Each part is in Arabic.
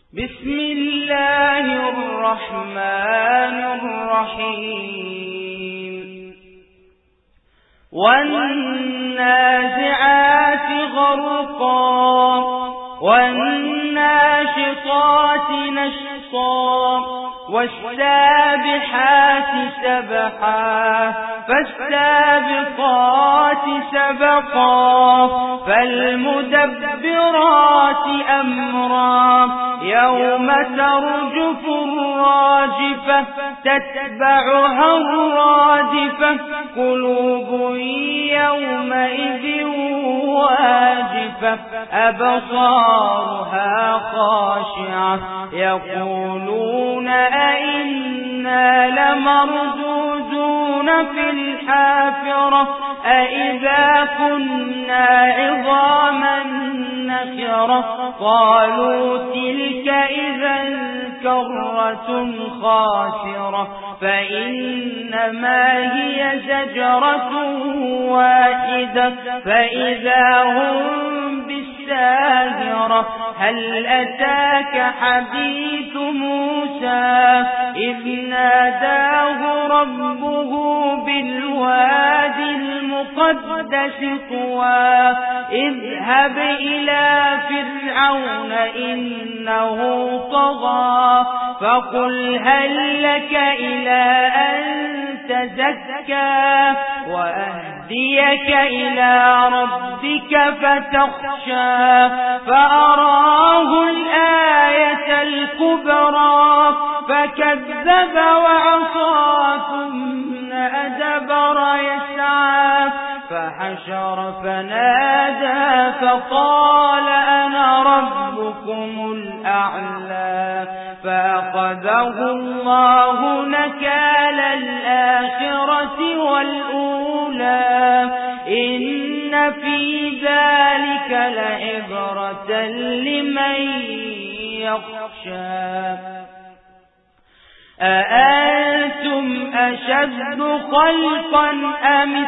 بسم الله الرحمن الرحيم والنازعات غرقا والناشطات نشطا والسابحات سبحا فالسابقات سبقا فالمدبرات أمرا يوم ترجف الراجفة تتبعها الرادفة قلوب يومئذ واجفة أبصارها خاشعة يقولون أئنا لمردودون في الحافرة أئذا كنا عظاما نخرة قالوا تلك إذا كرة خاسرة فإنما هي زجرة واحدة فإذا هم بالساهرة هل أتاك حديث موسى إذ ناداه ربه بالوادي المقدس طوى اذهب إلى فرعون إنه طغى فقل هل لك إلى أن تزكى وأهديك إلى ربك فتخشى فأراه الآية الكبرى فكذب وعصى ثم أدبر يسعى فحشر فنادى فقال أنا ربكم الأعلى فأخذه الله نكال الآخرة والأولى إن في ذلك لعبرة لمن يخشى أأنتم أشد خلقا أم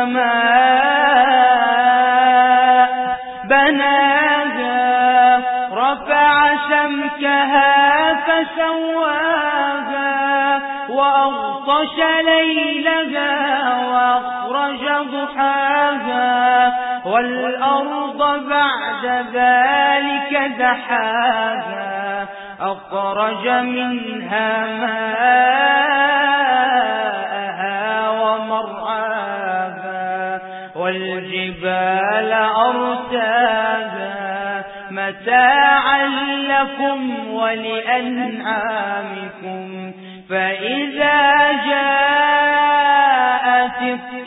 السماء بناها رفع سمكها فسواها وأغطش ليلها وأخرج ضحاها والأرض بعد ذلك دحاها أخرج منها ماءها ومرعاها والجبال أرساها متاعا لكم ولأنعامكم فإذا جاءت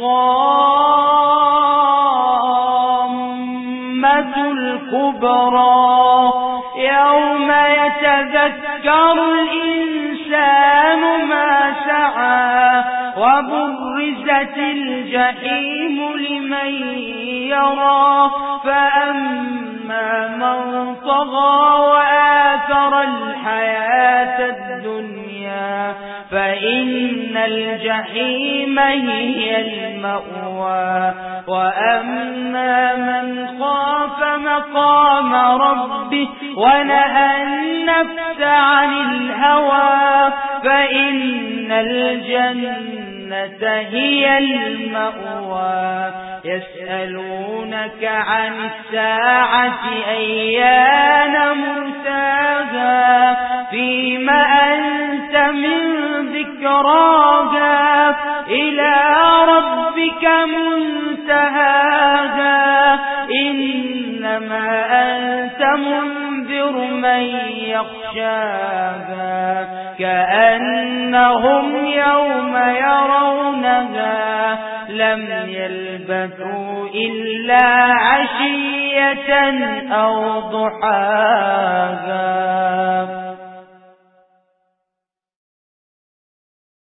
الطامة الكبرى يوم يتذكر الإنسان ما سعى وبرزت الجحيم لمن يرى فأما من طغى وآثر الحياة الدنيا فإن الجحيم هي المأوى وأما من خاف مقام ربه ونهى النفس عن الهوى فإن الجنة هي المأوى يسألونك عن الساعة أيان مرساها فيما أنت من ذكراها إلى ربك منتهاها إنما أنت منذر من يخشاها كأنهم يوم يرونها لم يلبثوا إلا عشية أو ضحاها